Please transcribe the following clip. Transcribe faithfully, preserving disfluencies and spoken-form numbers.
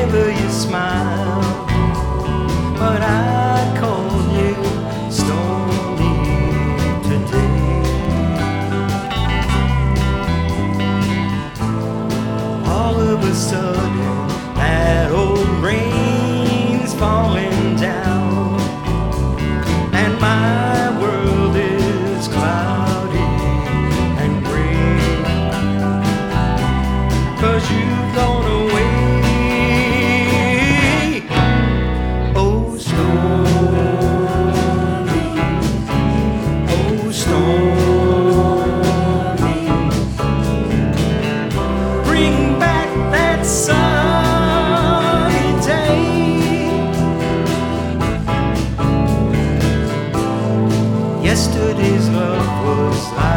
whenever you smile, but I call you stormy today. All of a sudden, that old rain's falling down, and my world is cloudy and gray, 'cause you've gone away. Oh, stormy, oh, stormy, bring back that sunny day. Yesterday's love was like